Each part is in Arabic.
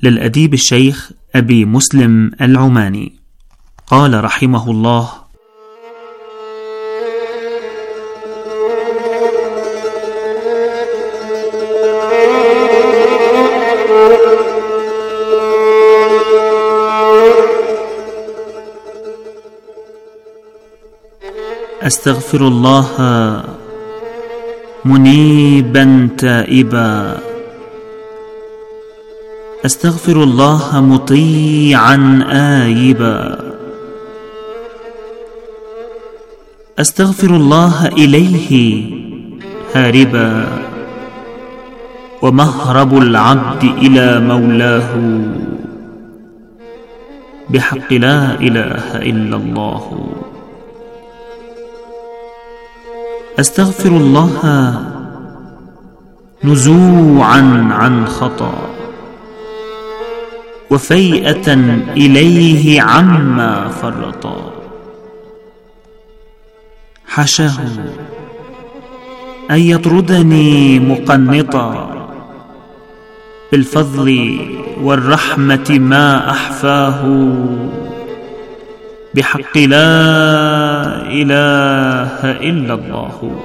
للأديب الشيخ أبي مسلم العماني، قال رحمه الله: أستغفر الله منيبا تائبا، أستغفر الله مطيعا آيبا، أستغفر الله إليه هاربا، ومهرب العبد إلى مولاه بحق لا إله إلا الله. أستغفر الله نزوعا عن خطأ، وفيئة إليه عما فرطا، حشاه أن يطردني مقنطا، بالفضل والرحمة ما أحفاه، بحق لا إله إلا الله.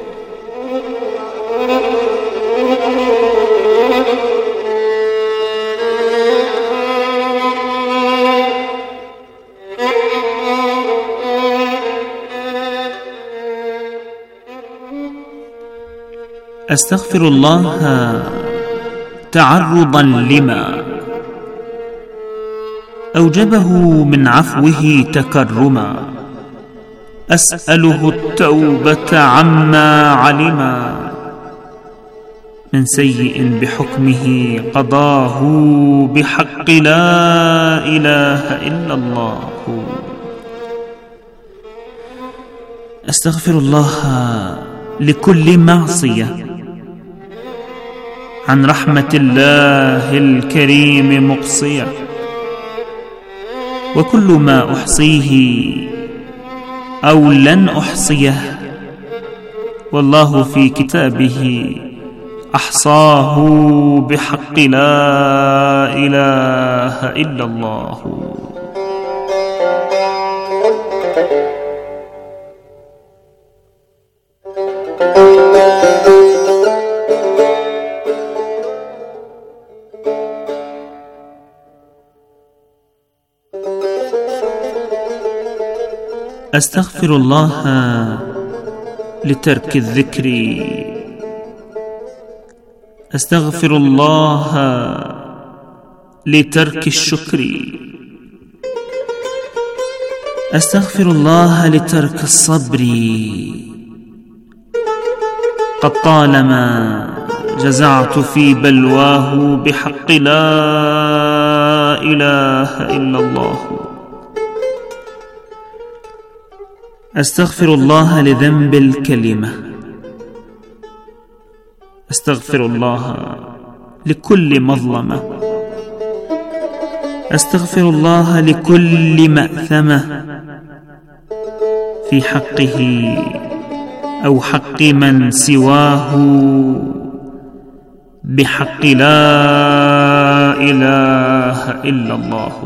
أستغفر الله تعرضا لما أوجبه من عفوه تكرما، أسأله التوبة عما علما، من سيء بحكمه قضاه، بحق لا إله إلا الله. أستغفر الله لكل معصية عن رحمة الله الكريم مقصية، وكل ما أحصيه أو لن أحصيه والله في كتابه أحصاه، بحق لا إله إلا الله. أستغفر الله لترك الذكر، أستغفر الله لترك الشكر، أستغفر الله لترك الصبر، قد طالما جزعت في بلواه، بحق لا إله إلا الله. أستغفر الله لذنب الكلمة، أستغفر الله لكل مظلمة، أستغفر الله لكل مأثمة في حقه أو حق من سواه، بحق لا إله إلا الله.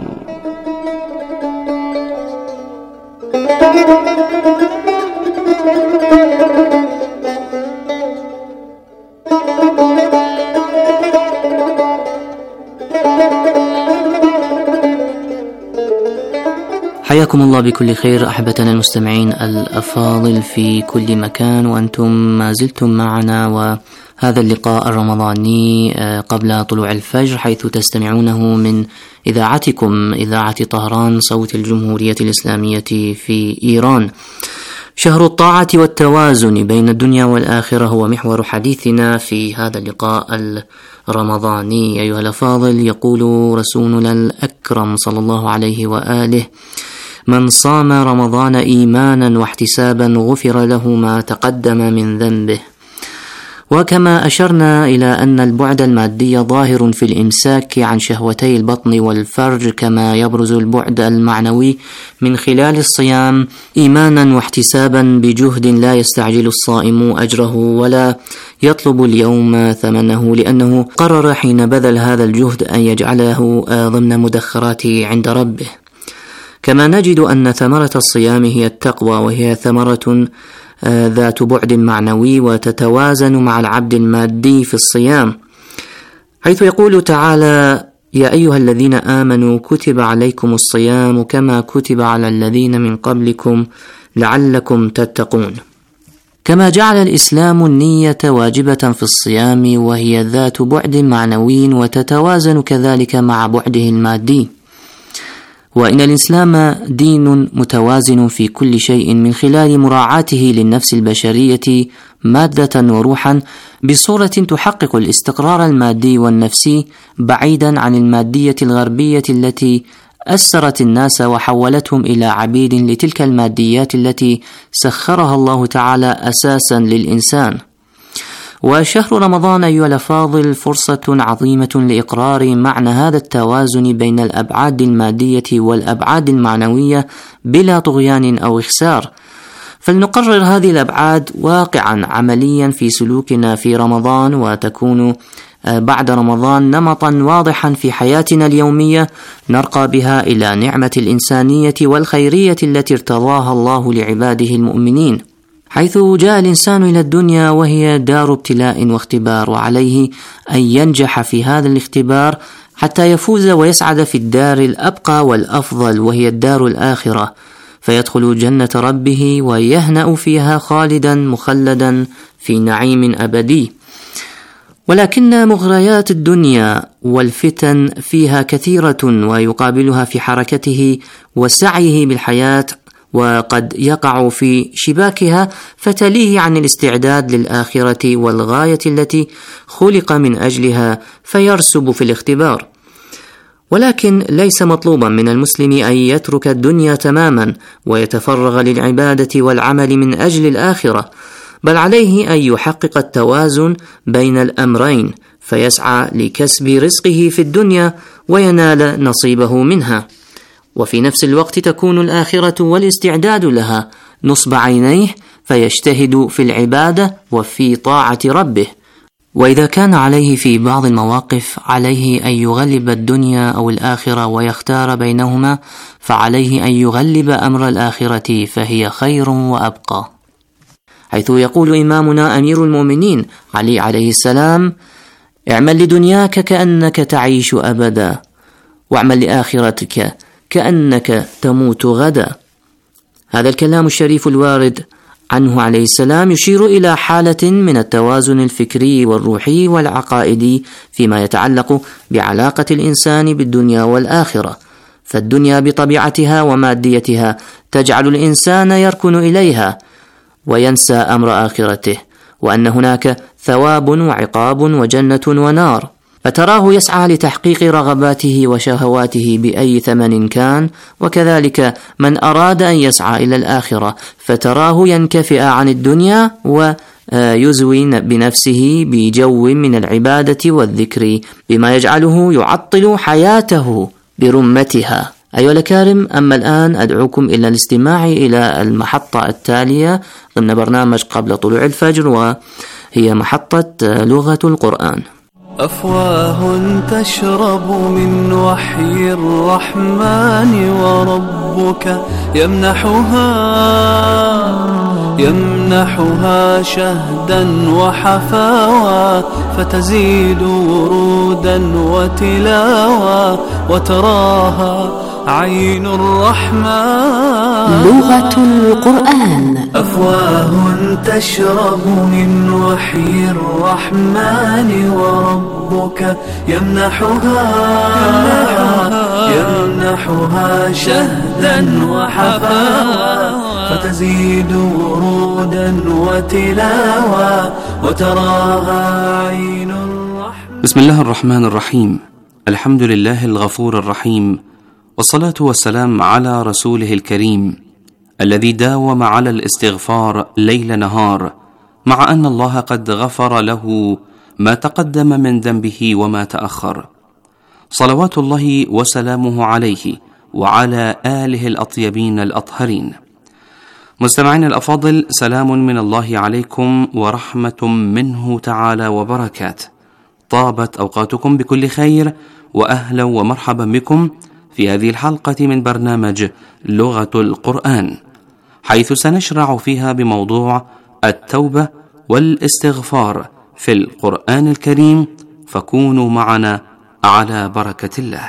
حياكم الله بكل خير أحبتنا المستمعين الأفاضل في كل مكان، وأنتم ما زلتم معنا، وهذا اللقاء الرمضاني قبل طلوع الفجر، حيث تستمعونه من إذاعتكم إذاعة طهران صوت الجمهورية الإسلامية في إيران. شهر الطاعة والتوازن بين الدنيا والآخرة هو محور حديثنا في هذا اللقاء الرمضاني. أيها الأفاضل، يقول رسولنا الأكرم صلى الله عليه وآله: من صام رمضان إيمانا واحتسابا غفر له ما تقدم من ذنبه. وكما أشرنا إلى أن البعد المادي ظاهر في الإمساك عن شهوتي البطن والفرج، كما يبرز البعد المعنوي من خلال الصيام إيمانا واحتسابا بجهد لا يستعجل الصائم أجره ولا يطلب اليوم ثمنه، لأنه قرر حين بذل هذا الجهد أن يجعله ضمن مدخرات عند ربه. كما نجد أن ثمرة الصيام هي التقوى، وهي ثمرة ذات بعد معنوي وتتوازن مع العبد المادي في الصيام، حيث يقول تعالى: يا أيها الذين آمنوا كتب عليكم الصيام كما كتب على الذين من قبلكم لعلكم تتقون. كما جعل الإسلام النية واجبة في الصيام، وهي ذات بعد معنوي وتتوازن كذلك مع بعده المادي. وإن الإسلام دين متوازن في كل شيء من خلال مراعاته للنفس البشرية مادة وروحا بصورة تحقق الاستقرار المادي والنفسي، بعيدا عن المادية الغربية التي أسرت الناس وحولتهم إلى عبيد لتلك الماديات التي سخرها الله تعالى أساسا للإنسان. وشهر رمضان أيها الأفاضل فرصة عظيمة لإقرار معنى هذا التوازن بين الأبعاد المادية والأبعاد المعنوية بلا طغيان أو إخسار، فلنقرر هذه الأبعاد واقعا عمليا في سلوكنا في رمضان، وتكون بعد رمضان نمطا واضحا في حياتنا اليومية نرقى بها إلى نعمة الإنسانية والخيرية التي ارتضاها الله لعباده المؤمنين، حيث جاء الإنسان إلى الدنيا وهي دار ابتلاء واختبار، وعليه أن ينجح في هذا الاختبار حتى يفوز ويسعد في الدار الأبقى والأفضل، وهي الدار الآخرة، فيدخل جنة ربه ويهنأ فيها خالدا مخلدا في نعيم أبدي. ولكن مغريات الدنيا والفتن فيها كثيرة، ويقابلها في حركته وسعيه بالحياة، وقد يقع في شباكها فتليه عن الاستعداد للآخرة والغاية التي خلق من أجلها، فيرسب في الاختبار. ولكن ليس مطلوبا من المسلم أن يترك الدنيا تماما ويتفرغ للعبادة والعمل من أجل الآخرة، بل عليه أن يحقق التوازن بين الأمرين، فيسعى لكسب رزقه في الدنيا وينال نصيبه منها، وفي نفس الوقت تكون الآخرة والاستعداد لها نصب عينيه، فيجتهد في العبادة وفي طاعة ربه. وإذا كان عليه في بعض المواقف عليه أن يغلب الدنيا أو الآخرة ويختار بينهما، فعليه أن يغلب أمر الآخرة، فهي خير وأبقى، حيث يقول إمامنا أمير المؤمنين علي عليه السلام: اعمل لدنياك كأنك تعيش أبدا، واعمل لآخرتك كأنك تموت غدا. هذا الكلام الشريف الوارد عنه عليه السلام يشير إلى حالة من التوازن الفكري والروحي والعقائدي فيما يتعلق بعلاقة الإنسان بالدنيا والآخرة، فالدنيا بطبيعتها وماديتها تجعل الإنسان يركن إليها وينسى أمر آخرته، وأن هناك ثواب وعقاب وجنة ونار، فتراه يسعى لتحقيق رغباته وشهواته بأي ثمن كان. وكذلك من أراد أن يسعى إلى الآخرة فتراه ينكفئ عن الدنيا ويزوي بنفسه بجو من العبادة والذكر بما يجعله يعطل حياته برمتها. أيها الأكارم، أما الآن أدعوكم إلى الاستماع إلى المحطة التالية ضمن برنامج قبل طلوع الفجر، وهي محطة لغة القرآن. أفواه تشرب من وحي الرحمن، وربك يمنحها شهدا وحفاوى، فتزيد ورودا وتلاوى، وتراها عين الرحمن. لغة القرآن. أفواه تشرب من وحي الرحمن، وربك يمنحها شهدا وحفاوى، فتزيد ورودا وتلاوى، وتراها عين الرحمن. بسم الله الرحمن الرحيم. الحمد لله الغفور الرحيم، والصلاة والسلام على رسوله الكريم الذي داوم على الاستغفار ليل نهار، مع أن الله قد غفر له ما تقدم من ذنبه وما تأخر، صلوات الله وسلامه عليه وعلى آله الأطيبين الأطهرين. مستمعين الأفاضل، سلام من الله عليكم ورحمة منه تعالى وبركاته. طابت أوقاتكم بكل خير، وأهلا ومرحبا بكم في هذه الحلقة من برنامج لغة القرآن، حيث سنشرع فيها بموضوع التوبة والاستغفار في القرآن الكريم، فكونوا معنا على بركة الله.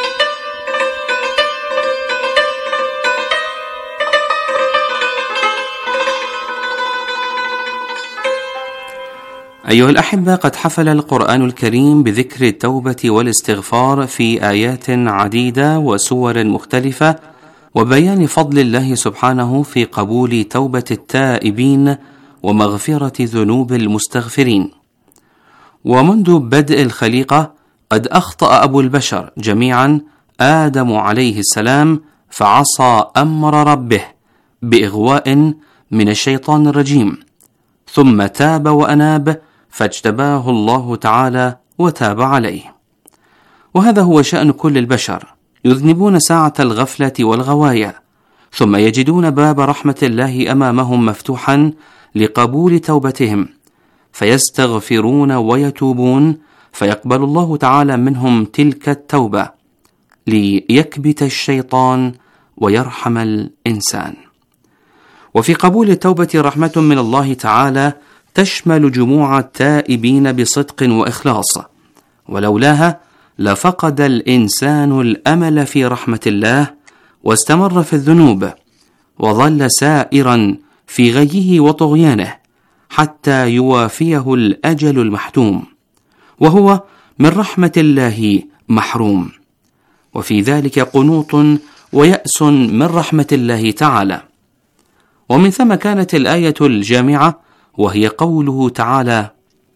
أيها الأحبة، قد حفل القرآن الكريم بذكر التوبة والاستغفار في آيات عديدة وسور مختلفة، وبيان فضل الله سبحانه في قبول توبة التائبين ومغفرة ذنوب المستغفرين. ومنذ بدء الخليقة قد أخطأ أبو البشر جميعا آدم عليه السلام، فعصى أمر ربه بإغواء من الشيطان الرجيم، ثم تاب وأناب فاجتباه الله تعالى وتاب عليه. وهذا هو شأن كل البشر، يذنبون ساعة الغفلة والغواية، ثم يجدون باب رحمة الله أمامهم مفتوحا لقبول توبتهم، فيستغفرون ويتوبون، فيقبل الله تعالى منهم تلك التوبة ليكبت الشيطان ويرحم الإنسان. وفي قبول التوبة رحمة من الله تعالى تشمل جموع التائبين بصدق وإخلاص، ولولاها لفقد الإنسان الأمل في رحمة الله واستمر في الذنوب، وظل سائرا في غيه وطغيانه حتى يوافيه الأجل المحتوم، وهو من رحمة الله محروم، وفي ذلك قنوط ويأس من رحمة الله تعالى. ومن ثم كانت الآية الجامعة، وهي قوله تعالى: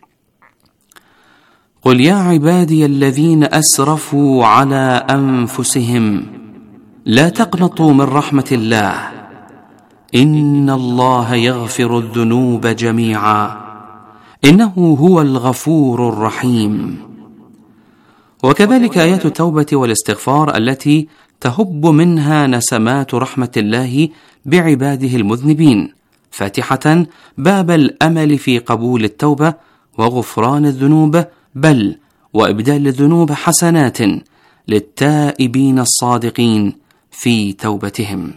قل يا عبادي الذين أسرفوا على أنفسهم لا تقنطوا من رحمة الله إن الله يغفر الذنوب جميعا إنه هو الغفور الرحيم. وكذلك آيات التوبة والاستغفار التي تهب منها نسمات رحمة الله بعباده المذنبين، فاتحة باب الأمل في قبول التوبة وغفران الذنوب، بل وإبدال الذنوب حسنات للتائبين الصادقين في توبتهم.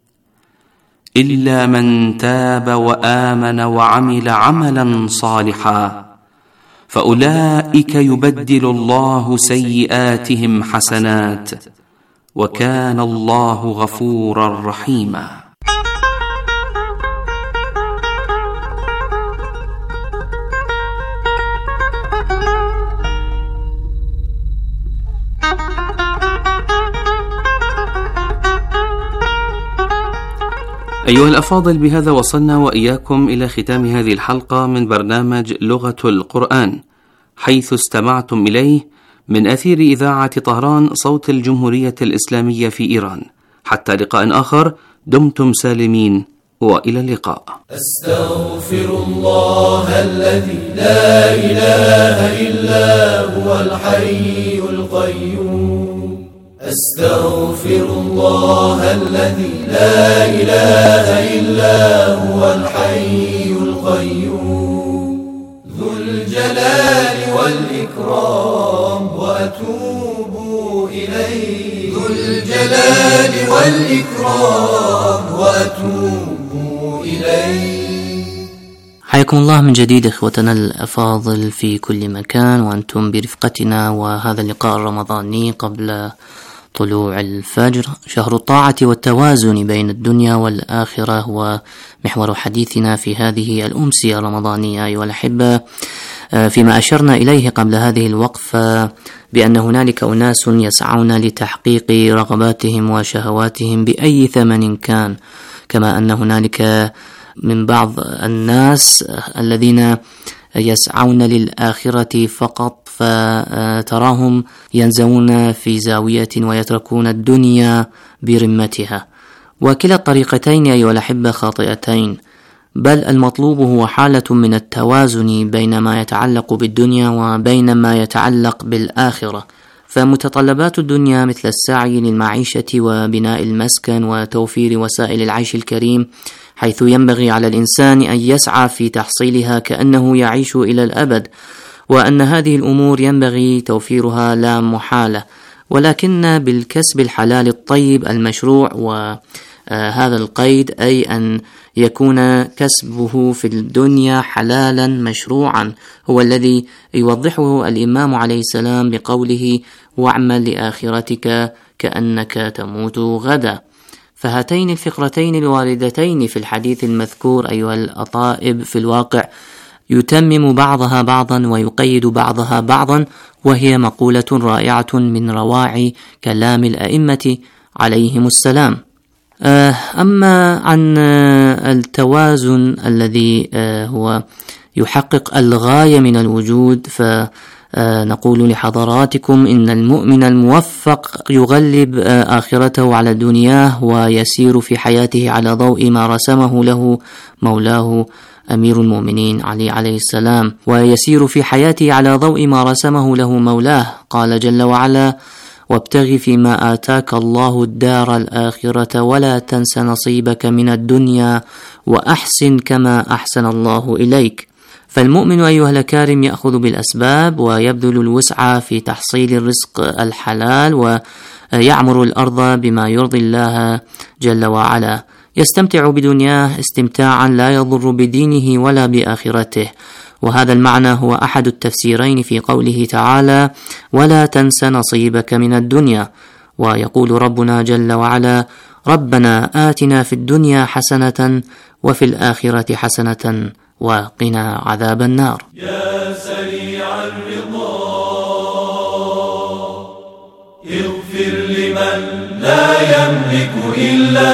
إلا من تاب وآمن وعمل عملا صالحا فأولئك يبدل الله سيئاتهم حسنات وكان الله غفورا رحيما. أيها الأفاضل، بهذا وصلنا وإياكم إلى ختام هذه الحلقة من برنامج لغة القرآن، حيث استمعتم إليه من أثير إذاعة طهران صوت الجمهورية الإسلامية في إيران. حتى لقاء آخر، دمتم سالمين وإلى اللقاء. أستغفر الله الذي لا إله إلا هو الحي القيوم. أستغفر الله الذي لا إله إلا هو الحي القيوم ذو الجلال والإكرام وأتوب إليه. ذو الجلال والإكرام وأتوب إليه. حياكم الله من جديد إخوتنا الأفاضل في كل مكان، وأنتم برفقتنا، وهذا اللقاء الرمضاني قبل طلوع الفجر، شهر الطاعة والتوازن بين الدنيا والآخرة، ومحور حديثنا في هذه الأمسية الرمضانية. أيها الأحبة، فيما أشرنا إليه قبل هذه الوقفة بأن هنالك أناس يسعون لتحقيق رغباتهم وشهواتهم بأي ثمن كان، كما أن هنالك من بعض الناس الذين يسعون للآخرة فقط، فتراهم ينزوون في زاوية ويتركون الدنيا برمتها. وكلا الطريقتين أيها الأحبة خاطئتين، بل المطلوب هو حالة من التوازن بين ما يتعلق بالدنيا وبين ما يتعلق بالآخرة. فمتطلبات الدنيا مثل السعي للمعيشة وبناء المسكن وتوفير وسائل العيش الكريم، حيث ينبغي على الإنسان أن يسعى في تحصيلها كأنه يعيش إلى الأبد، وأن هذه الأمور ينبغي توفيرها لا محالة، ولكن بالكسب الحلال الطيب المشروع. وهذا القيد أي أن يكون كسبه في الدنيا حلالا مشروعا هو الذي يوضحه الإمام عليه السلام بقوله: واعمل لآخرتك كأنك تموت غدا. فهاتين الفقرتين الواردتين في الحديث المذكور أيها الأطائب في الواقع يتمم بعضها بعضا ويقيد بعضها بعضا، وهي مقولة رائعة من رواعي كلام الأئمة عليهم السلام. أما عن التوازن الذي هو يحقق الغاية من الوجود، فنقول لحضراتكم إن المؤمن الموفق يغلب آخرته على دنياه ويسير في حياته على ضوء ما رسمه له مولاه أمير المؤمنين علي عليه السلام، ويسير في حياته على ضوء ما رسمه له مولاه. قال جل وعلا: وابتغ فيما آتاك الله الدار الآخرة ولا تنس نصيبك من الدنيا وأحسن كما أحسن الله إليك. فالمؤمن أيها الأكارم يأخذ بالأسباب ويبذل الوسع في تحصيل الرزق الحلال، ويعمر الأرض بما يرضي الله جل وعلا، يستمتع بدنياه استمتاعا لا يضر بدينه ولا بآخرته. وهذا المعنى هو أحد التفسيرين في قوله تعالى: ولا تنس نصيبك من الدنيا. ويقول ربنا جل وعلا: ربنا آتنا في الدنيا حسنة وفي الآخرة حسنة وقنا عذاب النار. يا سريع الرضا اغفر لمن لا يملك إلا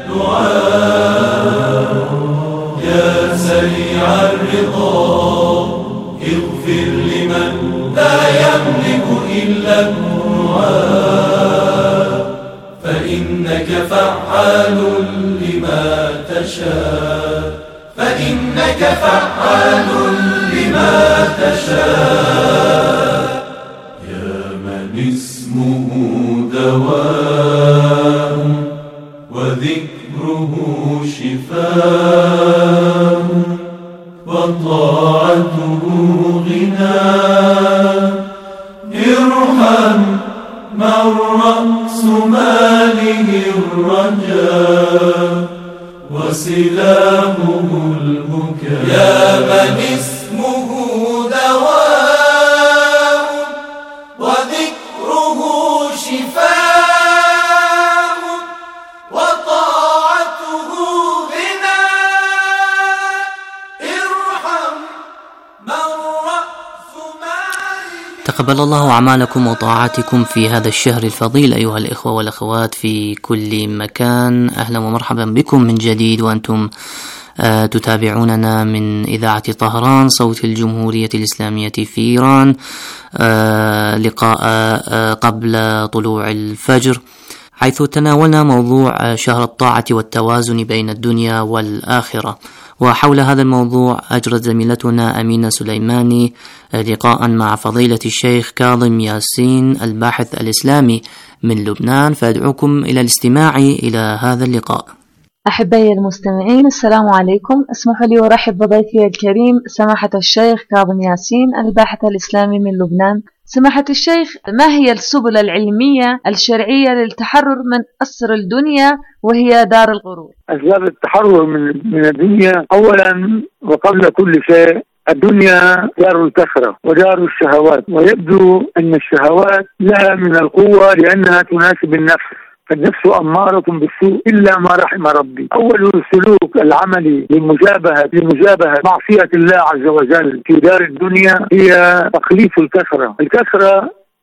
الدعاء. يا سريع الرضا اغفر لمن لا يملك إلا الدعاء، فإنك فعال لما تشاء، فإنك فعال لما تشاء. يا من اسمه دواء وذكره شفاء وطاعته غنى، ارحم من رأس ماله الرجاء وسلاحه البكاء. يا من اسمه دواء وذكره شفاء وطاعته غنى، ارحم من رأس ماله. تقبل الله أعمالكم وطاعاتكم في هذا الشهر الفضيل أيها الإخوة والأخوات في كل مكان. أهلا ومرحبا بكم من جديد وأنتم تتابعوننا من إذاعة طهران صوت الجمهورية الإسلامية في إيران. لقاء قبل طلوع الفجر، حيث تناولنا موضوع شهر الطاعة والتوازن بين الدنيا والآخرة. وحول هذا الموضوع أجرت زميلتنا أمينة سليماني لقاء مع فضيلة الشيخ كاظم ياسين الباحث الإسلامي من لبنان، فأدعوكم إلى الاستماع إلى هذا اللقاء. أحبائي المستمعين، السلام عليكم. اسمحوا لي أرحب بضيفي الكريم سماحة الشيخ كاظم ياسين الباحث الإسلامي من لبنان. سماحة الشيخ، ما هي السبل العلمية الشرعية للتحرر من أسر الدنيا وهي دار الغرور؟ أسباب التحرر من الدنيا، أولا وقبل كل شيء الدنيا دار الكثرة ودار الشهوات، ويبدو أن الشهوات لها من القوة لأنها تناسب النفس، فالنفس أمارة بالسوء إلا ما رحم ربي. أول السلوك العملي لمجابهة معصية الله عز وجل في دار الدنيا هي تخليف الكثرة. الكثرة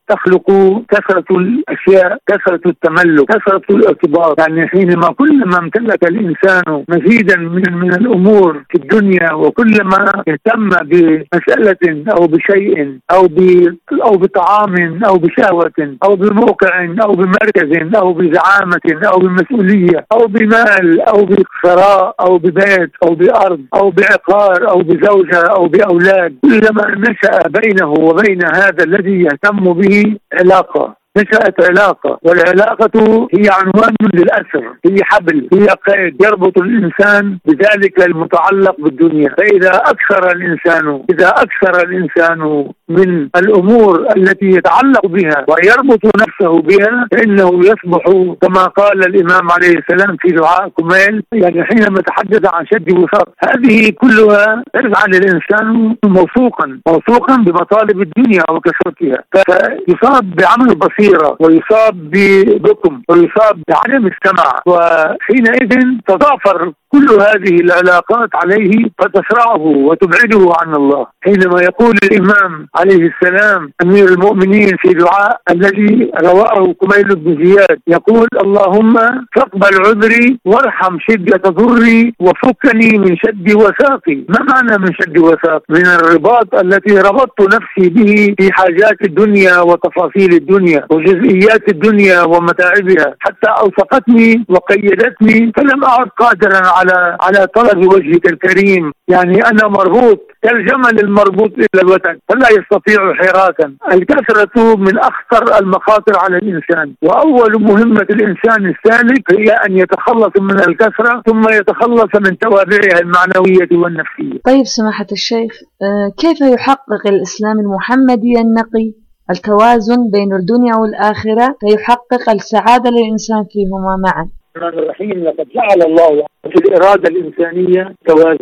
تخلق كثرة الأشياء، كثرة التملك، كثرة الارتباط. يعني حينما كلما امتلك الإنسان مزيدا من الأمور في الدنيا، وكلما اهتم بمسألة أو بشيء أو بطعام أو بشهوة أو بموقع أو بمركز أو بزعامة أو بمسؤولية أو بمال أو بثراء أو ببيت أو بأرض أو بعقار أو بزوجة أو بأولاد، كلما نشأ بينه وبين هذا الذي يهتم به علاقة، نشأت علاقة، والعلاقة هي عنوان للأسر، هي حبل، هي قيد يربط الإنسان بذلك المتعلق بالدنيا. فإذا أكثر الإنسان من الأمور التي يتعلق بها ويربط نفسه بها، فإنه يصبح كما قال الإمام عليه السلام في دعاء كميل، يعني حينما تحدث عن شد وثاق، هذه كلها تجعل الإنسان موثوقا بمطالب الدنيا وكثرتها، فيصاب بعمل بصيرة ويصاب ببكم ويصاب بعدم السمع، وحينئذ تضافر كل هذه العلاقات عليه فتسرعه وتبعده عن الله. حينما يقول الإمام عليه السلام أمير المؤمنين في دعاء الذي رواه كميل بن زياد، يقول اللهم فاقبل عذري وارحم شدة ضري وفكني من شد وثاقي. ما معنى من شد وثاق؟ من الرباط التي ربطت نفسي به في حاجات الدنيا وتفاصيل الدنيا وجزئيات الدنيا ومتاعبها، حتى أوثقتني وقيدتني فلم أعد قادرا على طلب وجهك الكريم. يعني أنا مربوط كالجمل المربوط إلى الوتد فلا يستطيع حراكا. الكثرة من أخطر المخاطر على الإنسان، وأول مهمة الإنسان السالك هي أن يتخلص من الكثرة ثم يتخلص من توابعها المعنوية والنفسية. طيب سماحة الشيخ، كيف يحقق الإسلام المحمدي النقي التوازن بين الدنيا والآخرة فيحقق السعادة للإنسان فيهما معا؟ الرحمن الرحيم. لقد جعل الله في الإرادة الإنسانية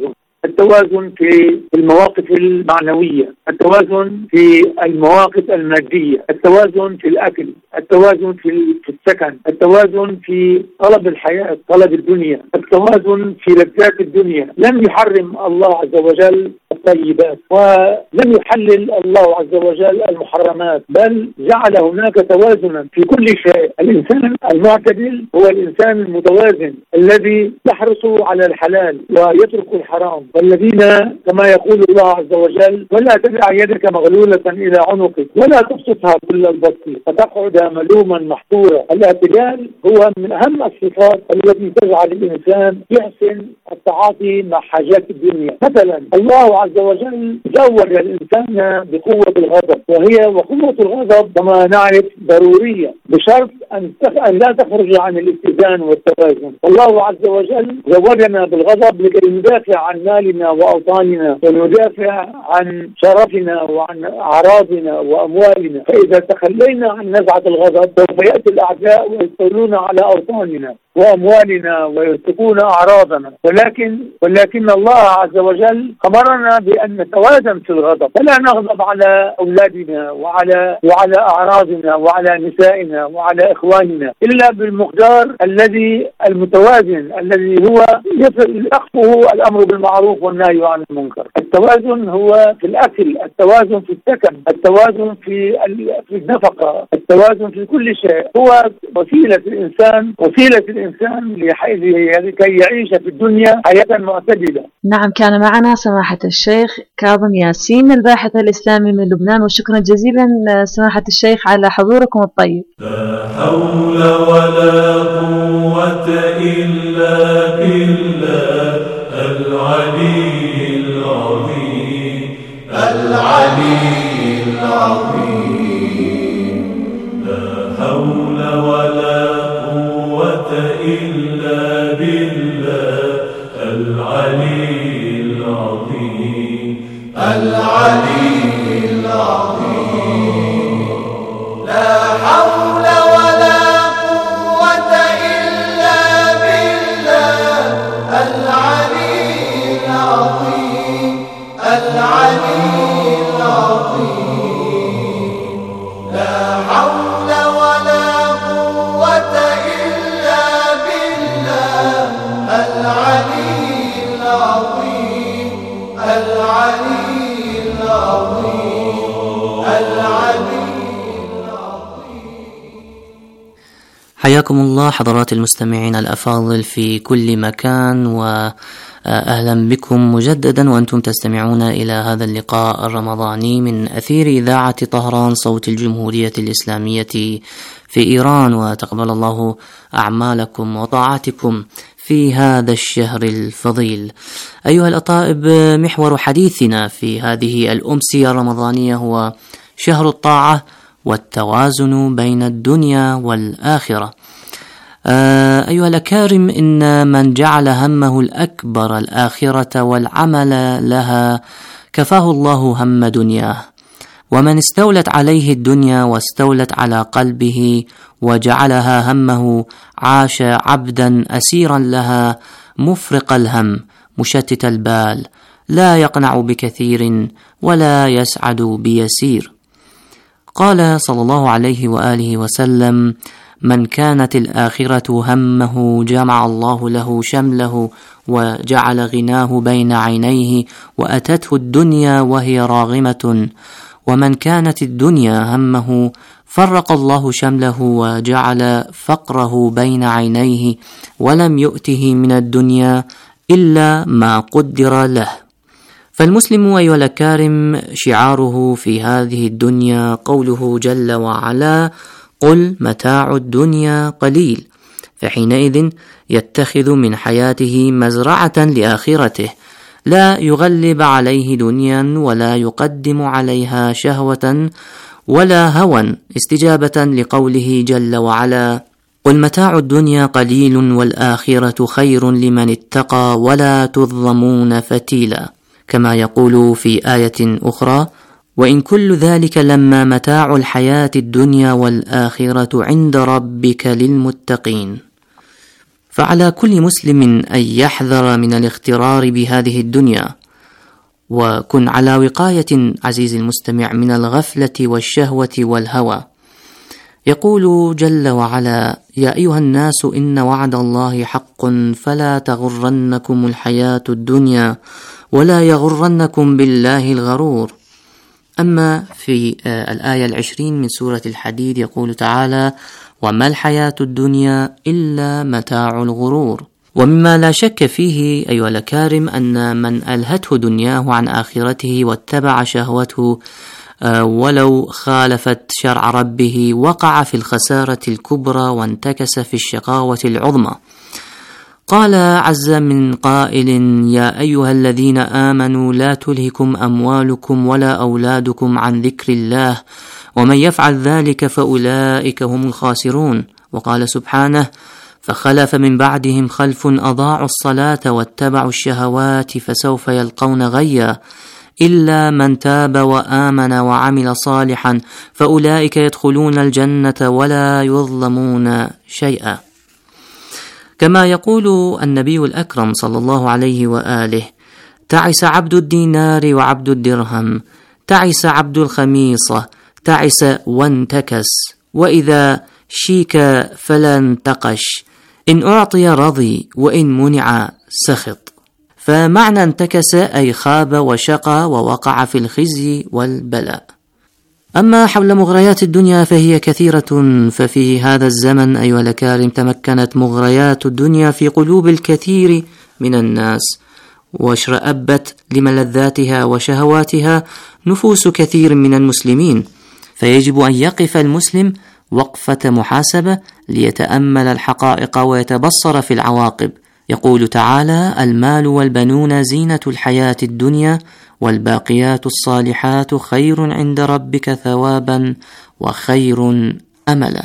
التوازن في المواقف المعنوية، التوازن في المواقف المادية، التوازن في الأكل، التوازن في السكن، التوازن في طلب الحياة، طلب الدنيا، التوازن في لذات الدنيا. لم يحرم الله عز وجل الطيبات ولم يحلل الله عز وجل المحرمات، بل جعل هناك توازنا في كل شيء. الإنسان المعتدل هو الإنسان المتوازن الذي يحرص على الحلال ويترك الحرام، والذين كما يقول الله عز وجل ولا تدع يدك مغلولة إلى عنقك ولا تبسطها كل البسط فتقعد ملوما محصورا. الاعتدال هو من أهم الصفات التي تجعل الإنسان يحسن التعاطي مع حاجات الدنيا. مثلا الله عز وجل زوج الإنسان بقوة الغضب، وقوة الغضب كما نعرف ضرورية بشرط أن لا تخرج عن الاتزان والتوازن. الله عز وجل زوجنا بالغضب لكي ندافع عن مالنا وأوطاننا وندافع عن شرفنا وعن أعراضنا وأموالنا، فإذا تخلينا عن نزعة الغضب سوف يأتي الأعداء ويستولون على أوطاننا وأموالنا ويرتكون أعراضنا. ولكن الله عز وجل أمرنا بأن نتوازن في الغضب، فلا نغضب على أولادنا وعلى أعراضنا وعلى نسائنا وعلى إخواننا إلا بالمقدار الذي المتوازن الذي هو يخفه الأمر بالمعروف والنهي عن المنكر. التوازن هو في الأكل، التوازن في السكن، التوازن في النفقة، التوازن في كل شيء. هو وسيلة الإنسان لكي يعيش في الدنيا حياة معتدلة. نعم، كان معنا سماحة الشيخ كاظم ياسين الباحث الإسلامي من لبنان، وشكرا جزيلا سماحة الشيخ على حضوركم الطيب. لا حول ولا قوة إلا بالله العلي العظيم لا حول ولا قوة إلا بالله العلي العظيم لا حول ولا قوة إلا بالله العلي العظيم لا حول ولا قوة إلا بالله حياكم الله حضرات المستمعين الأفاضل في كل مكان، وأهلا بكم مجددا وأنتم تستمعون إلى هذا اللقاء الرمضاني من أثير إذاعة طهران صوت الجمهورية الإسلامية في إيران، وتقبل الله أعمالكم وطاعاتكم في هذا الشهر الفضيل. أيها الأطائب، محور حديثنا في هذه الأمسية الرمضانية هو شهر الطاعة والتوازن بين الدنيا والآخرة. أيها الأكارم، إن من جعل همه الأكبر الآخرة والعمل لها كفاه الله هم دنياه، ومن استولت عليه الدنيا واستولت على قلبه وجعلها همه عاش عبدا أسيرا لها مفرق الهم مشتت البال، لا يقنع بكثير ولا يسعد بيسير. قال صلى الله عليه وآله وسلم: من كانت الآخرة همه جمع الله له شمله وجعل غناه بين عينيه وأتته الدنيا وهي راغمة، ومن كانت الدنيا همه فرق الله شمله وجعل فقره بين عينيه ولم يؤته من الدنيا إلا ما قدر له. فالمسلم أيها الأكارم شعاره في هذه الدنيا قوله جل وعلا: قل متاع الدنيا قليل، فحينئذ يتخذ من حياته مزرعة لآخرته، لا يغلب عليه دنيا ولا يقدم عليها شهوة ولا هوى، استجابة لقوله جل وعلا: قل متاع الدنيا قليل والآخرة خير لمن اتقى ولا تظلمون فتيلا، كما يقول في آية أخرى: وإن كل ذلك لما متاع الحياة الدنيا والآخرة عند ربك للمتقين. فعلى كل مسلم أن يحذر من الاغترار بهذه الدنيا، وكن على وقاية عزيزي المستمع من الغفلة والشهوة والهوى. يقول جل وعلا: يا أيها الناس إن وعد الله حق فلا تغرنكم الحياة الدنيا ولا يغرنكم بالله الغرور. أما في الآية 20 من سورة الحديد يقول تعالى: وما الحياة الدنيا إلا متاع الغرور. ومما لا شك فيه أيها الأكارم أن من ألهته دنياه عن آخرته واتبع شهوته ولو خالفت شرع ربه وقع في الخسارة الكبرى وانتكس في الشقاوة العظمى. قال عز من قائل: يا أيها الذين آمنوا لا تلهكم أموالكم ولا أولادكم عن ذكر الله ومن يفعل ذلك فأولئك هم الخاسرون. وقال سبحانه: فخلف من بعدهم خلف أضاعوا الصلاة واتبعوا الشهوات فسوف يلقون غيا إلا من تاب وآمن وعمل صالحا فأولئك يدخلون الجنة ولا يظلمون شيئا. كما يقول النبي الأكرم صلى الله عليه وآله: تعس عبد الدينار وعبد الدرهم، تعس عبد الخميصة، تعس وانتكس، وإذا شيك فلا انتقش، إن أعطي رضي وإن منع سخط. فمعنى انتكس أي خاب وشقى ووقع في الخزي والبلاء. أما حول مغريات الدنيا فهي كثيرة، ففي هذا الزمن أيها الأكارم تمكنت مغريات الدنيا في قلوب الكثير من الناس، واشرأبت لملذاتها وشهواتها نفوس كثير من المسلمين، فيجب أن يقف المسلم وقفة محاسبة ليتأمل الحقائق ويتبصر في العواقب. يقول تعالى: المال والبنون زينة الحياة الدنيا والباقيات الصالحات خير عند ربك ثوابا وخير أملا.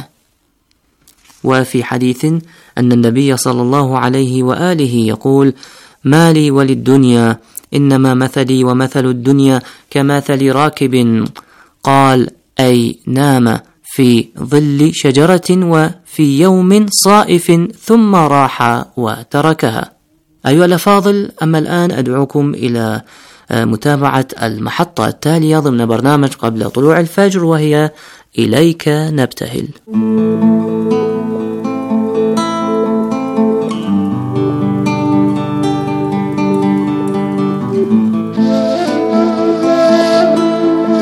وفي حديث أن النبي صلى الله عليه وآله يقول: مالي وللدنيا إنما مثلي ومثل الدنيا كمثل راكب قال أي نام في ظل شجرة وفي يوم صائف ثم راح وتركها. أيها الأفاضل، أما الآن أدعوكم إلى متابعة المحطة التالية ضمن برنامج قبل طلوع الفجر، وهي إليك نبتهل.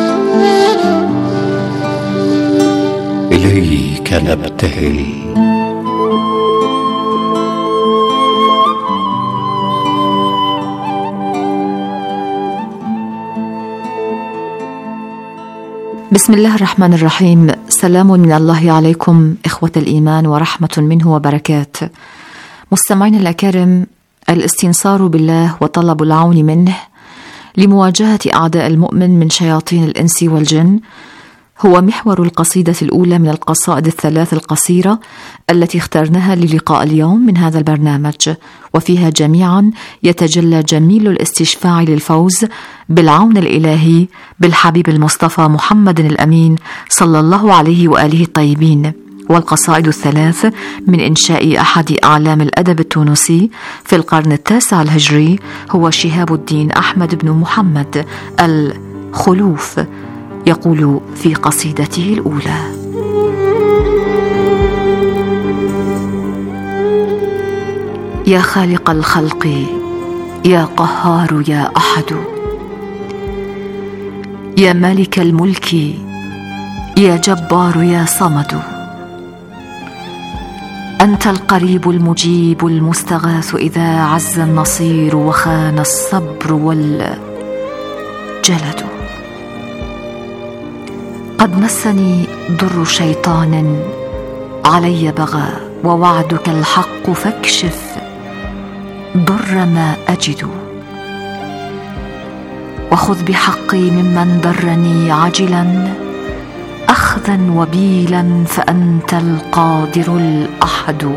إليك نبتهل بسم الله الرحمن الرحيم. سلام من الله عليكم إخوة الإيمان ورحمة منه وبركات. مستمعين الأكارم، الاستنصار بالله وطلب العون منه لمواجهة أعداء المؤمن من شياطين الإنس والجن هو محور القصيدة الأولى من القصائد الثلاث القصيرة التي اخترناها للقاء اليوم من هذا البرنامج، وفيها جميعا يتجلى جميل الاستشفاع للفوز بالعون الإلهي بالحبيب المصطفى محمد الأمين صلى الله عليه وآله الطيبين. والقصائد الثلاث من إنشاء أحد أعلام الأدب التونسي في القرن التاسع الهجري هو شهاب الدين أحمد بن محمد الخلوف، يقول في قصيدته الأولى: يا خالق الخلق يا قهار يا أحد، يا مالك الملك يا جبار يا صمد، أنت القريب المجيب المستغاث إذا عز النصير وخان الصبر والجلد. قد مسني ضر شيطان علي بغى، ووعدك الحق فاكشف ضر ما أجد، وخذ بحقي ممن ضرني عاجلا أخذا وبيلا، فأنت القادر الأحد.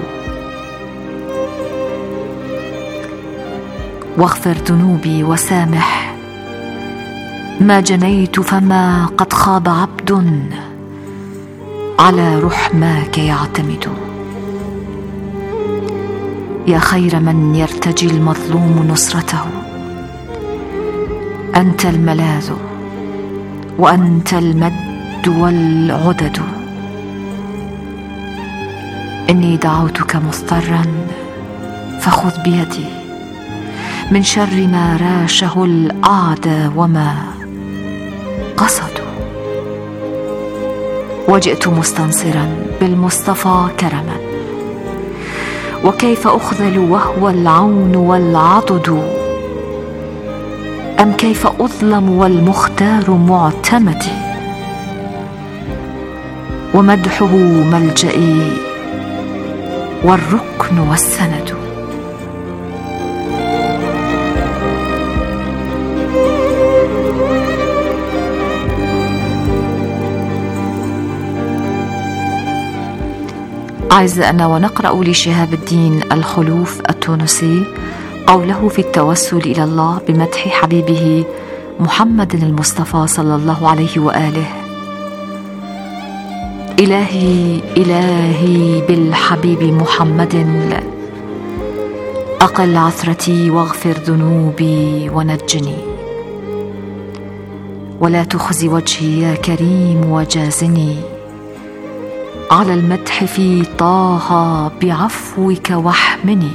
واغفر ذنوبي وسامح ما جنيت، فما قد خاب عبد على رحماك يعتمد. يا خير من يرتجي المظلوم نصرته، أنت الملاذ وأنت المد والعدد. إني دعوتك مضطرا فخذ بيدي من شر ما راشه الأعدى وما قصدوا. وجئت مستنصرا بالمصطفى كرما، وكيف أخذل وهو العون والعضد، أم كيف أظلم والمختار معتمدي، ومدحه ملجئي والركن والسند. أعزائنا، ونقرأ لشهاب الدين الخلوف التونسي قوله في التوسل إلى الله بمدح حبيبه محمد المصطفى صلى الله عليه وآله: إلهي إلهي بالحبيب محمد، أقل عثرتي واغفر ذنوبي ونجني، ولا تخزي وجهي يا كريم وجازني، على المدح في طه بعفوك واحمني،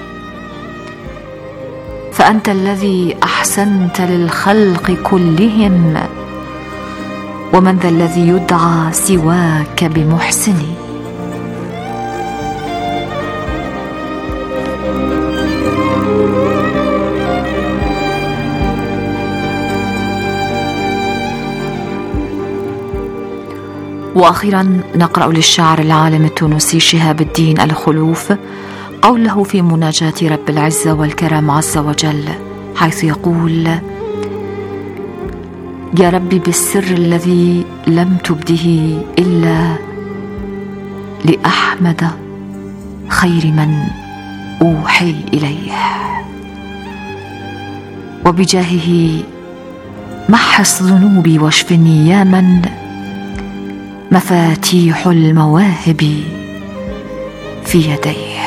فأنت الذي أحسنت للخلق كلهم، ومن ذا الذي يدعى سواك بمحسني. وأخيرا نقرأ للشاعر العالم التونسي شهاب الدين الخلوف قوله في مناجاة رب العزة والكرم عز وجل، حيث يقول: يا ربي بالسر الذي لم تبده إلا لأحمد خير من أوحي إليه، وبجاهه محص ذنوبي واشفني، يا من مفاتيح المواهب في يديه.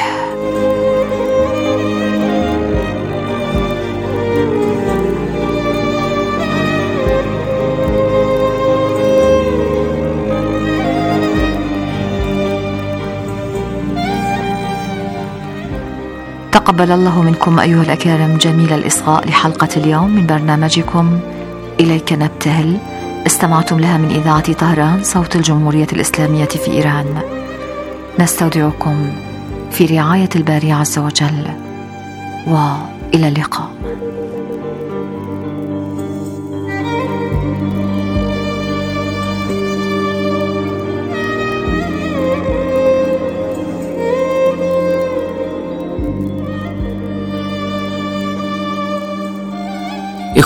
تقبل الله منكم أيها الأكارم جميل الإصغاء لحلقة اليوم من برنامجكم إليك نبتهل، استمعتم لها من إذاعة طهران صوت الجمهورية الإسلامية في إيران. نستودعكم في رعاية الباري عز وجل، وإلى اللقاء.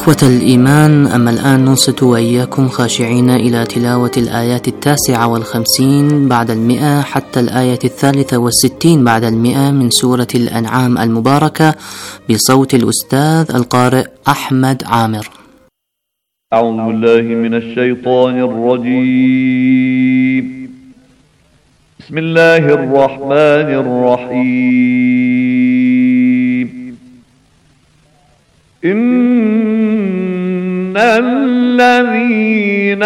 إخوة الإيمان، أما الآن ننصت وإياكم خاشعين إلى تلاوة الآيات 59 بعد 100 حتى الآية 63 بعد 100 من سورة الأنعام المباركة بصوت الأستاذ القارئ أحمد عامر. أعوذ بالله من الشيطان الرجيم. بسم الله الرحمن الرحيم. إن الذين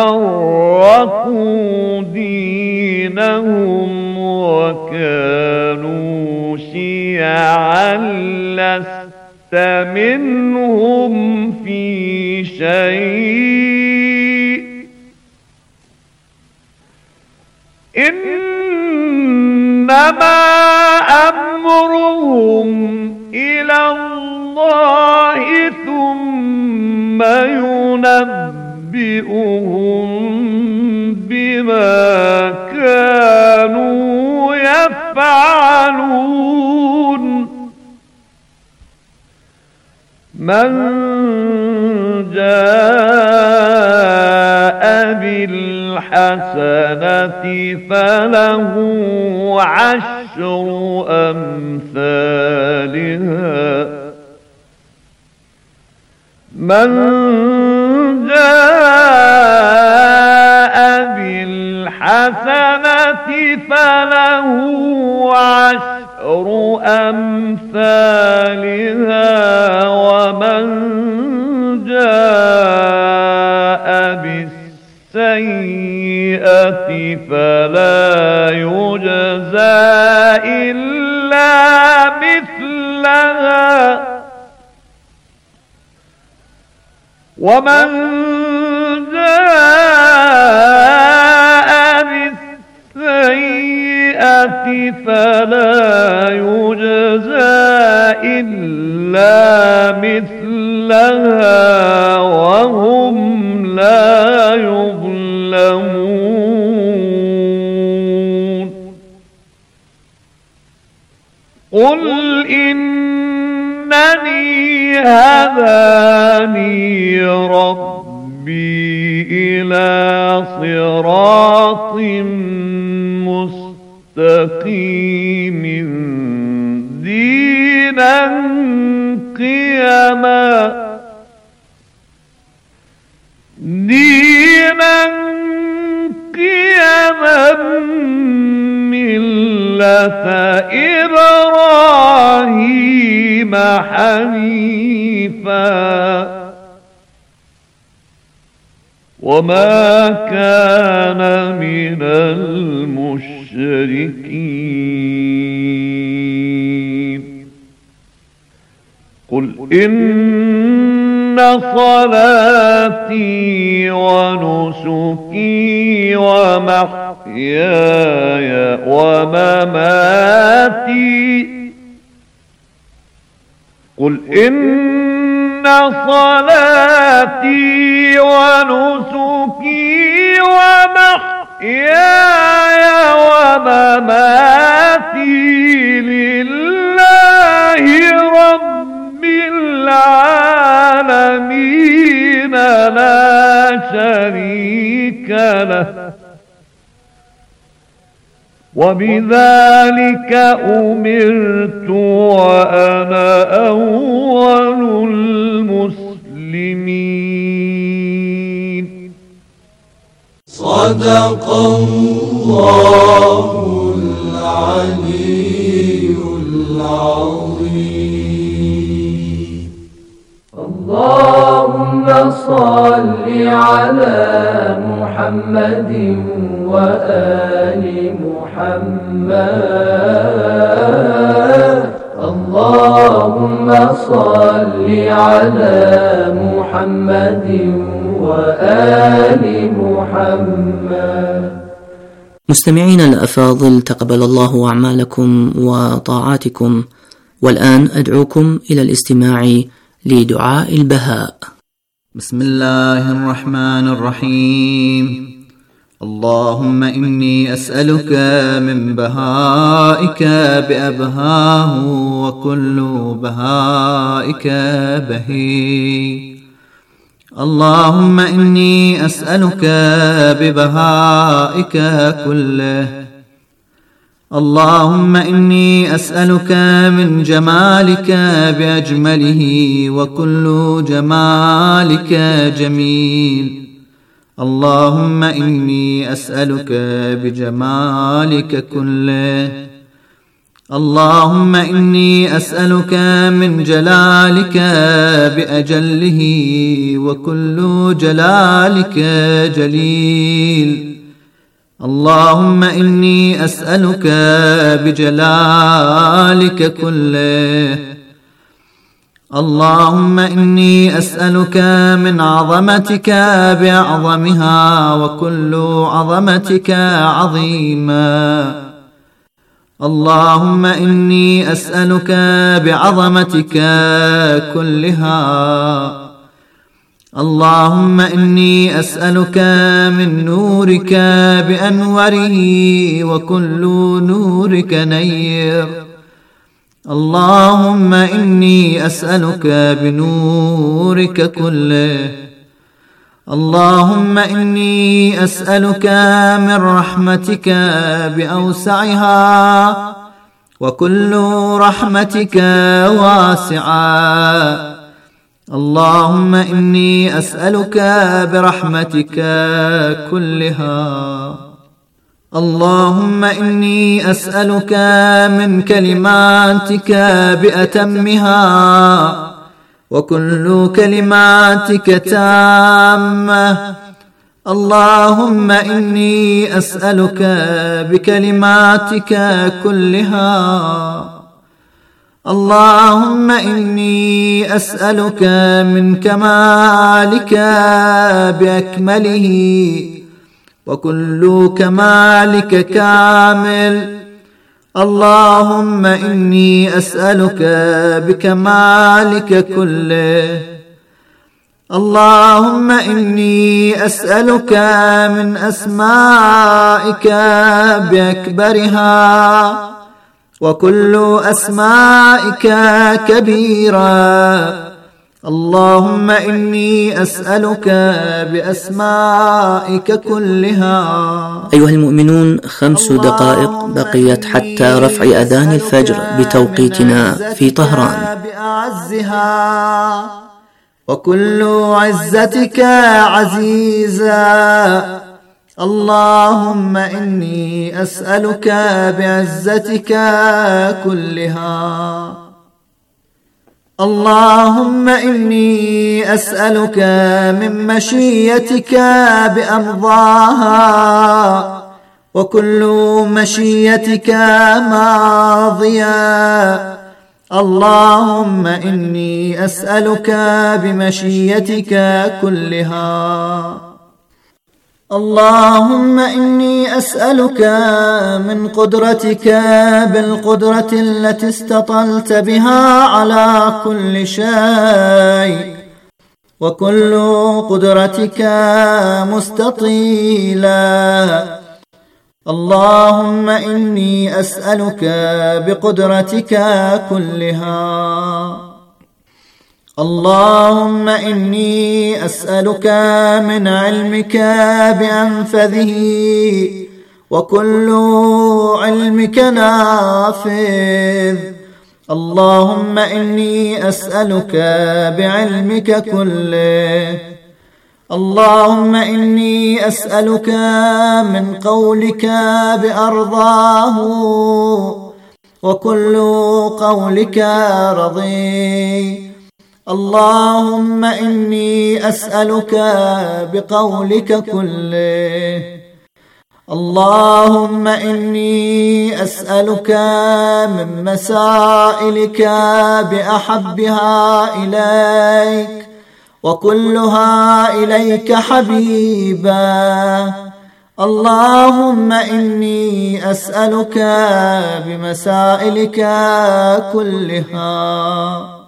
فرقوا دينهم وكانوا شيعا لست منهم في شيء إنما أمرهم إلى الله ثم ينبئهم بما كانوا يفعلون. من جاء بالحسنة فله 10 أمثالها. من جاء بالحسنة فله 10 أمثالها ومن جاء بالسيئة فلا يجزى إلا مثلها ومن جاء بالسيئة فلا يجزى إلا مثلها وهم لا يظلمون. قل إنني هداني ربي إلى صراط مستقيم دينا قيما ملة إبراهيم حنيفا وما كان من المشركين. قل إن صلاتي ونسكي ومحياي ومماتي قل إن صلاتي ونسكي ومحياي ومماتي لله رب العالمين لا شريك له وبذلك أمرت وأنا أول المسلمين. صدق الله العلي العظيم. اللهم صل على محمد وآل محمد. اللهم صل على محمد وآل محمد. مستمعين الأفاضل، تقبل الله أعمالكم وطاعاتكم، والآن أدعوكم إلى الاستماع لدعاء البهاء. بسم الله الرحمن الرحيم. اللهم إني أسألك من بهائك بأبهاه وكل بهائك بهي، اللهم إني أسألك ببهائك كله. اللهم إني أسألك من جمالك بأجمله، وكل جمالك جميل. اللهم إني أسألك بجمالك كله. اللهم إني أسألك من جلالك بأجله، وكل جلالك جليل. اللهم إني أسألك بجلالك كله. اللهم إني أسألك من عظمتك بأعظمها، وكل عظمتك عظيما. اللهم إني أسألك بعظمتك كلها. اللهم إني أسألك من نورك بأنوره، وكل نورك نير. اللهم إني أسألك بنورك كله. اللهم إني أسألك من رحمتك بأوسعها، وكل رحمتك واسعة. اللهم إني أسألك برحمتك كلها. اللهم إني أسألك من كلماتك بأتمها، وكل كلماتك تامة. اللهم إني أسألك بكلماتك كلها. اللهم إني أسألك من كمالك بأكمله، وكل كمالك كامل. اللهم إني أسألك بكمالك كله. اللهم إني أسألك من أسمائك بأكبرها، وكل أسمائك كبيرة. اللهم إني أسألك بأسمائك كلها. أيها المؤمنون، 5 دقائق بقيت حتى رفع أذان الفجر بتوقيتنا في طهران. بأعزها، وكل عزتك عزيزا. اللهم إني أسألك بعزتك كلها. اللهم إني أسألك من مشيتك بأمضاها، وكل مشيتك ماضية. اللهم إني أسألك بمشيتك كلها. اللهم إني أسألك من قدرتك بالقدرة التي استطلت بها على كل شيء، وكل قدرتك مستطيلة. اللهم إني أسألك بقدرتك كلها. اللهم إني أسألك من علمك بأنفذه، وكل علمك نافذ. اللهم إني أسألك بعلمك كله. اللهم إني أسألك من قولك بأرضاه، وكل قولك رضي. اللهم إني أسألك بقولك كله. اللهم إني أسألك من مسائلك بأحبها إليك، وكلها إليك حبيبا. اللهم إني أسألك بمسائلك كلها.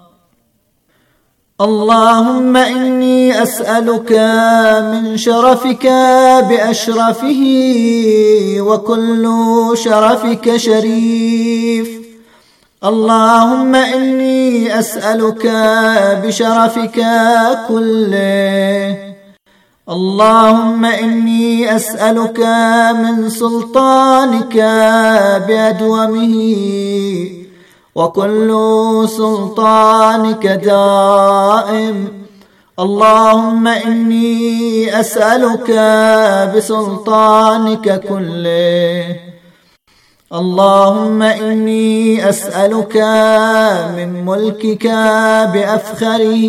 اللهم إني أسألك من شرفك بأشرفه، وكل شرفك شريف. اللهم إني أسألك بشرفك كله. اللهم إني أسألك من سلطانك بأدومه وكل سلطانك دائم. اللهم إني أسألك بسلطانك كله. اللهم إني أسألك من ملكك بأفخره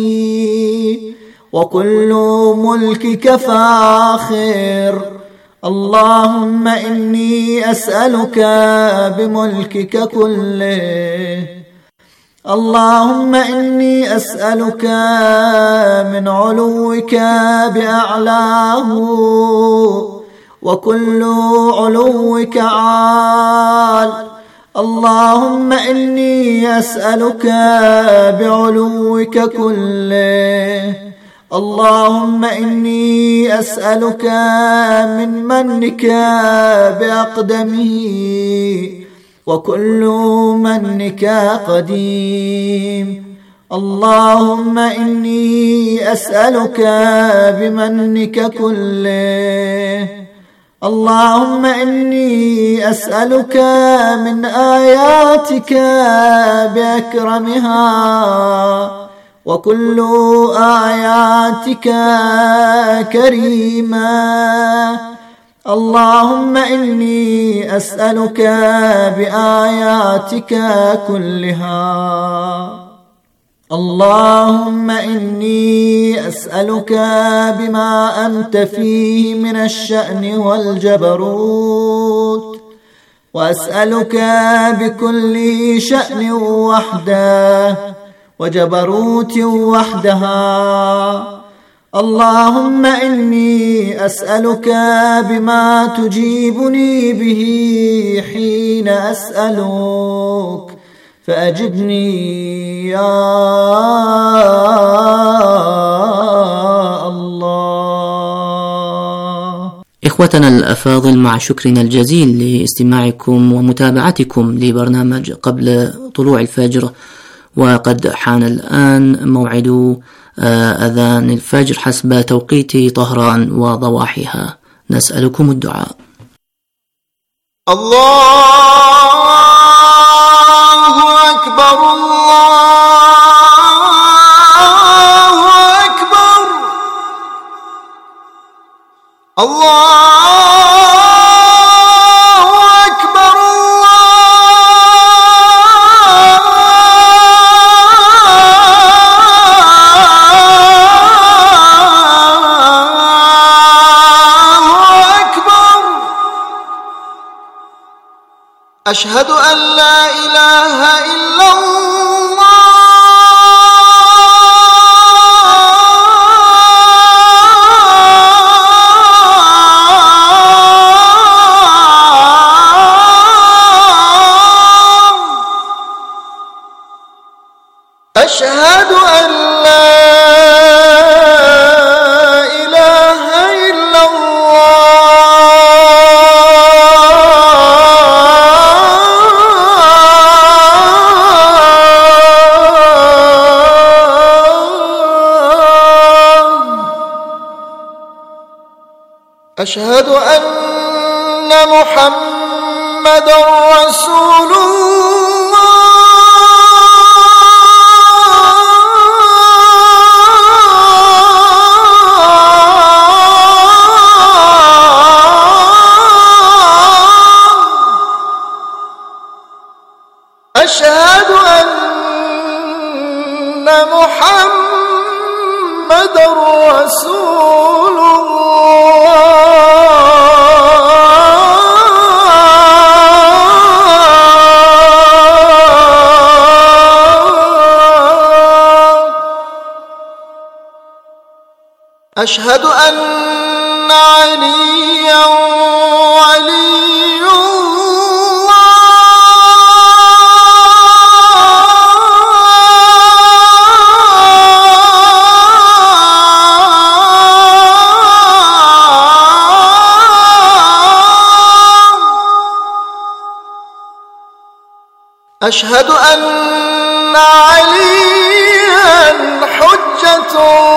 وكل ملكك فاخر. اللهم إني أسألك بملكك كله. اللهم إني أسألك من علوك بأعلاه وكل علوك عال. اللهم إني أسألك بعلوك كله. اللهم إني أسألك من منك بأقدمه وكل منك قديم. اللهم إني أسألك بمنك كله. اللهم إني أسألك من آياتك بأكرمها وكل آياتك كريمة. اللهم إني أسألك بآياتك كلها. اللهم إني أسألك بما أنت فيه من الشأن والجبروت، وأسألك بكل شأن وحده وجبروت وحدها. اللهم إني أسألك بما تجيبني به حين أسألك فأجبني يا الله. إخوتنا الأفاضل، مع شكرنا الجزيل لاستماعكم ومتابعتكم لبرنامج قبل طلوع الفجر، وقد حان الآن موعد أذان الفجر حسب توقيت طهران وضواحيها. نسألكم الدعاء. الله أكبر الله أكبر الله أكبر الله أكبر. أشهد أن لا إله إلا الله. أشهد أن لا إله إلا أشهد أن محمدًا رسول الله. أشهد أن محمدًا رسول أشهد أن عليا ولي الله. أشهد أن عليا حجة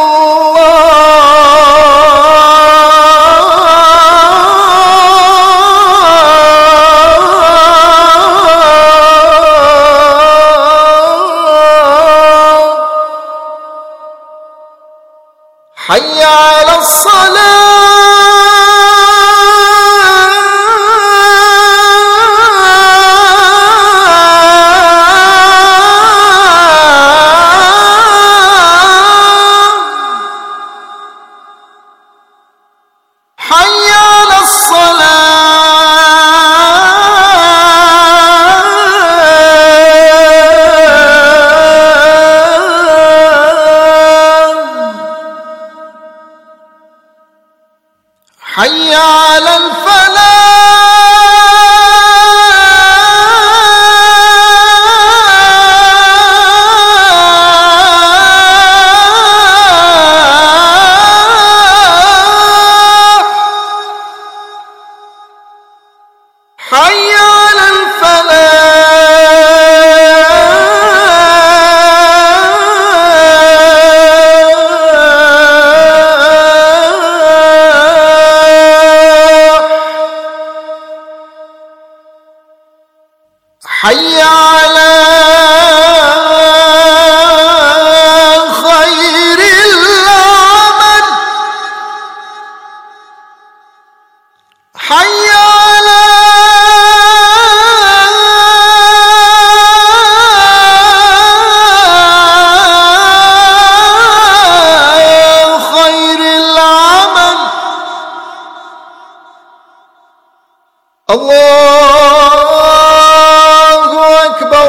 حي على الصلاة حي على حي على الفلاح حي على حي على خير العمل حي على خير العمل الله أكبر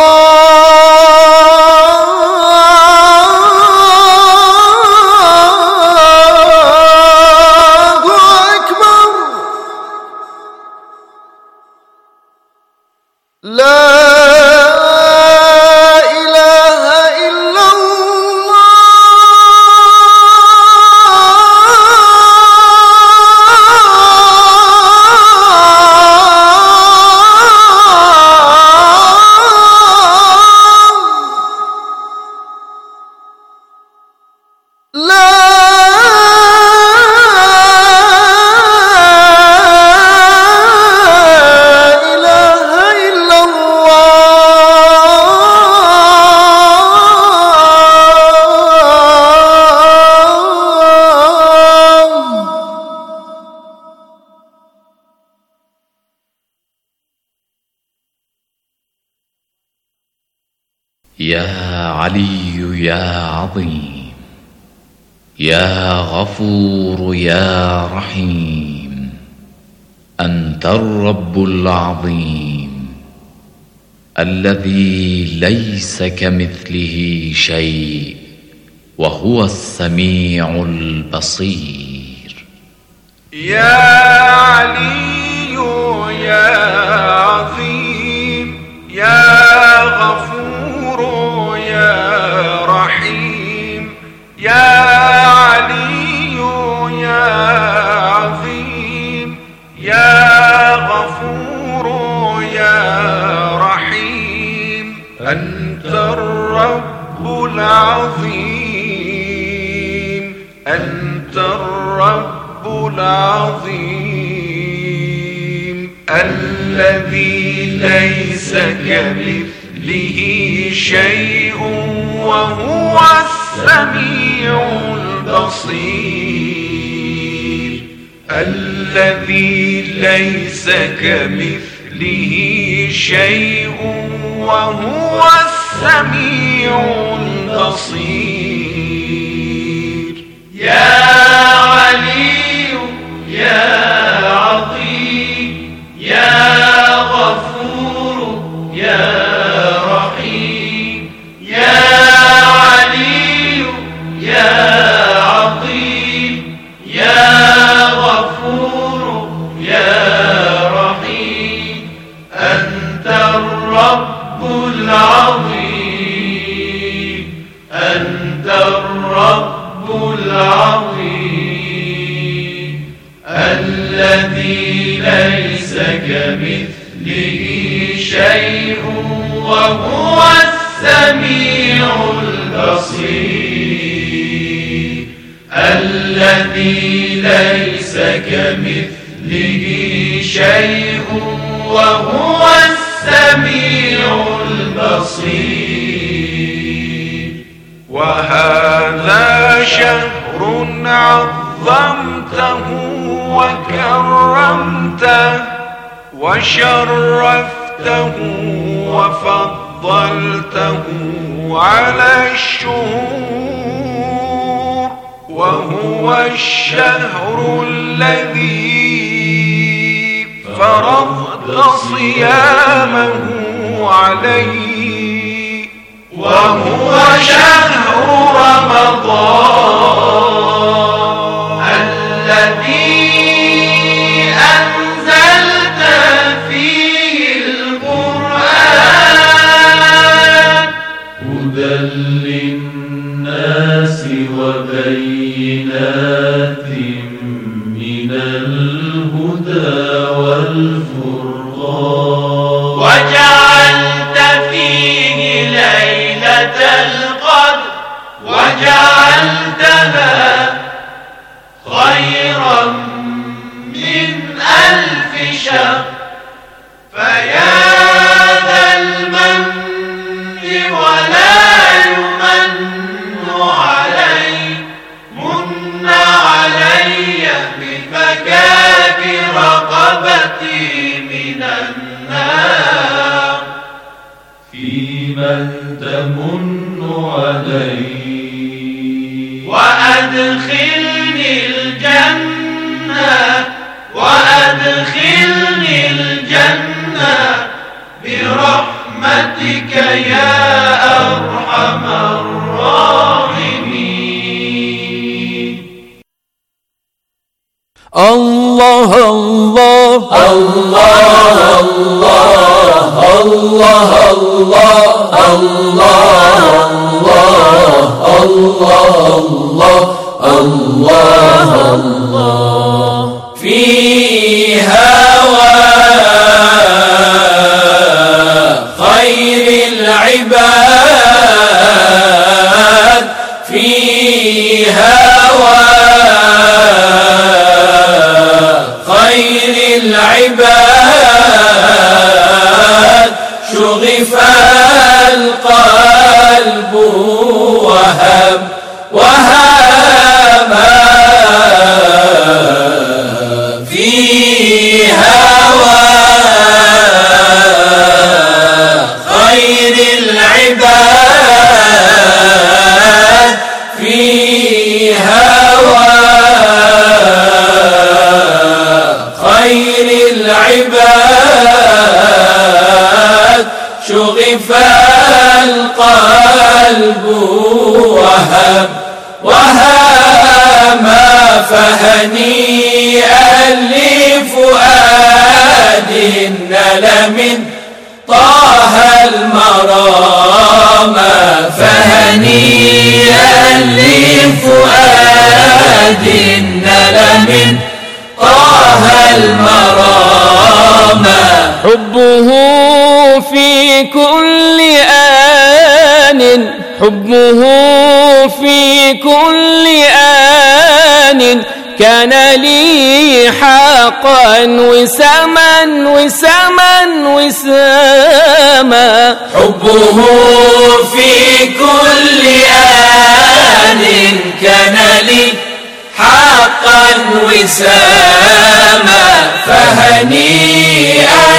الله أكبر لا إله إلا لا إله إلا الله يا علي يا عظيم يا غفور يا رحيم أنت الرب العظيم الذي ليس كمثله شيء وهو السميع البصير. يا علي يا عظيم يا غفور يا رحيم يا علي يا عظيم يا غفور يا رحيم أنت الرب العظيم أنت الرب العظيم الذي ليس كمثله شيء وهو السميع البصير الذي ليس كمثله شيء وهو السميع البصير. يا علي يا عظيم يا غفور يا رحيم يا علي يا عظيم يا غفور يا رحيم أنت الرب العظيم أنت الرب العظيم الذي ليس كمثله شيء وهو السميع البصير الذي ليس كمثله شيء وهو السميع البصير وهذا شهر عظمته وكرمته وشرفته وفضلته على الشهور وهو الشهر الذي فرضت صيامه عليه وهو شهر رمضان الذي أنزلت فيه القرآن هدى للناس وبينات من الهدى والفرقان وجعلت فيه ليلة القدر وجعلتها خيرا من 1000 شهر فيا ذا المن ولا يمن علي من علي بفكاك رقبتي من النار فيمن تمن علي وأدخلني الجنة وأدخلني الجنة برحمتك يا أرحم الراحمين الله الله الله الله الله الله الله الله في هوى خير العباد في هوى خير العباد شغف القلب وهام في هوى خير العباد في هوى خير العباد شغف القلب وهما فهنيئا لفؤاد نال من طه المرام فهنيئا لفؤاد نال من طه المرام حبه في كل آن حبه في كل آن كان لي حقا وساما حبه في كل آن كان لي حقا وساما فهنيئا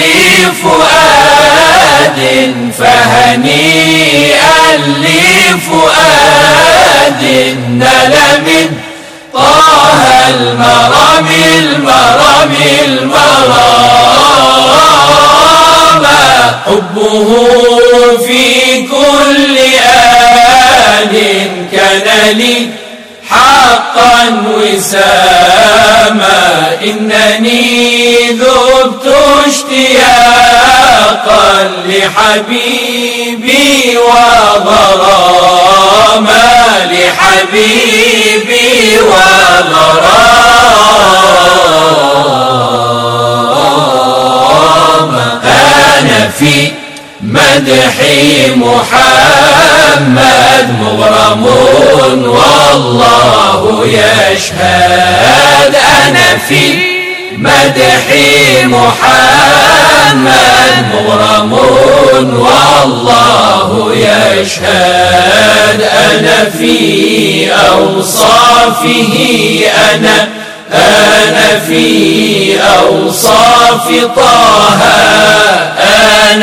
لفؤاد نال من طه المرام حبه في كل آن كان لي حقا وساما إنني ذبت اشتياقا لحبيبي وغراما لحبيبي وغراما أنا في مدح محمد مغرم والله يشهد. أنا في مدح محمد مغرم والله يشهد. أنا في أوصافه أنا في أوصاف طه. أنا